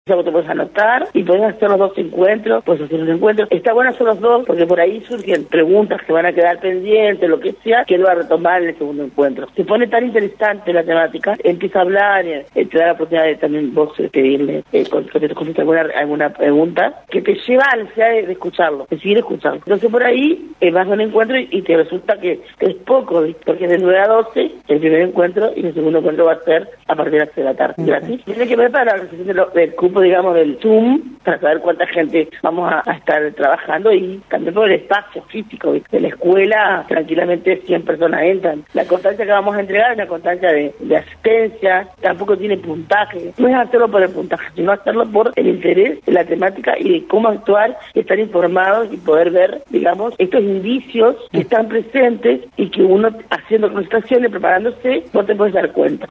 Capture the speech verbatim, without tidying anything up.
Ya vos te puedes anotar y podés hacer los dos encuentros, puedes hacer los encuentros. Está bueno hacer los dos porque por ahí surgen preguntas que van a quedar pendientes, lo que sea, que lo va a retomar en el segundo encuentro. Se pone tan interesante la temática, empieza a hablar, eh, te da la oportunidad de también vos eh, pedirle, eh, con, con, con alguna, alguna pregunta, que te lleva a la necesidad de, de escucharlo, de seguir escuchando. Entonces por ahí eh, vas a un encuentro y, y te resulta que, que es poco, ¿viste? Porque es de nueve a doce el primer encuentro y el segundo encuentro va a ser a partir de las seis de la tarde. Uh-huh. Gratis. Tiene que ver para la organización del cupo, digamos, del Zoom, para saber cuánta gente vamos a, a estar trabajando y también por el espacio físico, ¿viste? De la escuela, tranquilamente cien personas entran. La constancia que vamos a entregar es una constancia de, de asistencia, tampoco tiene puntaje. No es hacerlo por el puntaje, sino hacerlo por el interés de la temática y de cómo actuar, estar informados y poder ver, digamos, estos indicios que están presentes y que uno haciendo concentraciones, preparándose, no te puedes dar cuenta.